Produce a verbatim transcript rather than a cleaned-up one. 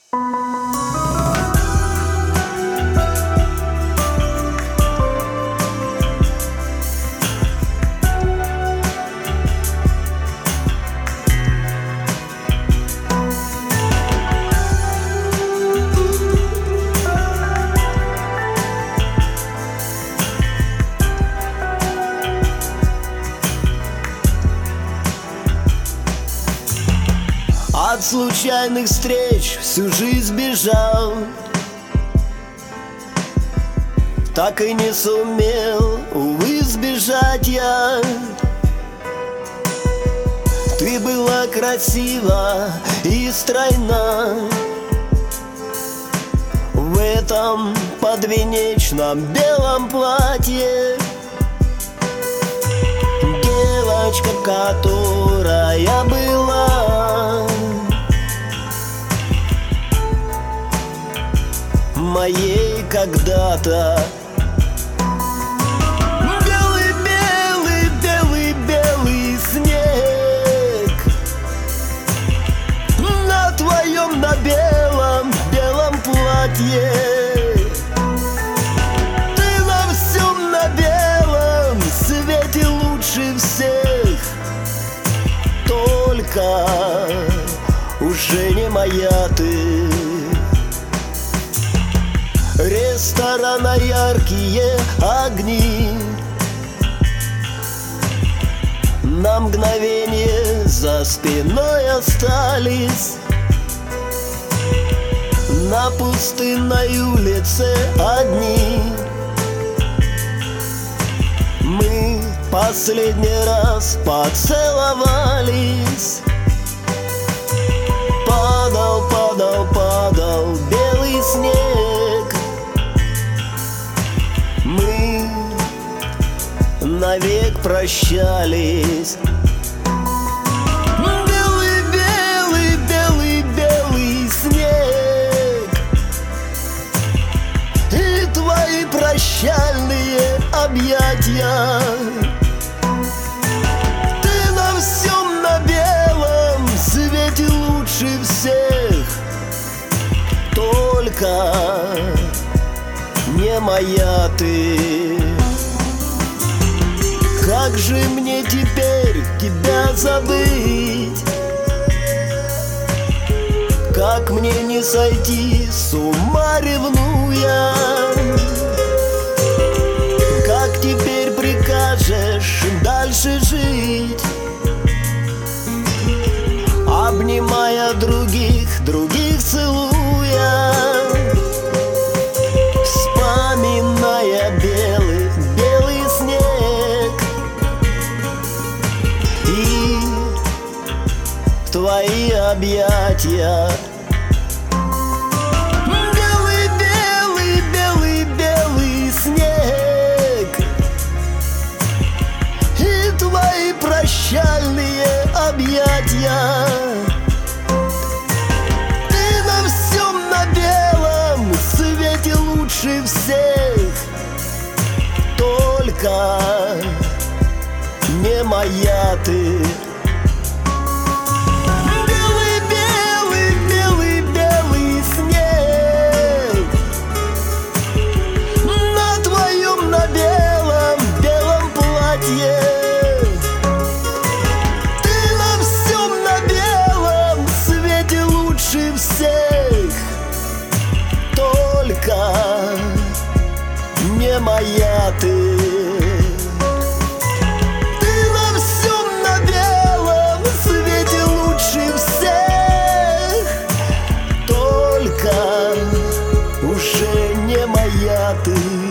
От случайных встреч всю жизнь бежал, так и не сумел, увы, сбежать я. Ты была красива и стройна в этом подвенечном белом платье. Девочка, которая была моей когда-то. Белый, белый, белый, белый снег на твоем, на белом, белом платье. Ты на всем, на белом свете лучше всех, только уже не моя ты. Ресторана яркие огни на мгновение за спиной остались. На пустынной улице одни мы последний раз поцеловались. Падал, падал, падал белый снег. Мы навек прощались. Белый, белый, белый, белый снег и твои прощальные объятия. Ты на всем, на белом свете лучше всех, только не моя ты. Как же мне теперь тебя забыть? Как мне не сойти с ума, ревнуя? Как теперь прикажешь дальше жить, обнимая других, других целуя, вспоминая белый, белый снег и твои объятия. Белый, белый, белый, белый снег и твои прощальные объятия. Ты на всем, на белом свете лучше всех, только не моя ты. Белый, белый, белый, белый снег на твоем, на белом, белом платье. Ты на всем, на белом свете лучше всех, только не моя ты. Ты на всем, на белом свете лучше всех, только уже не моя ты.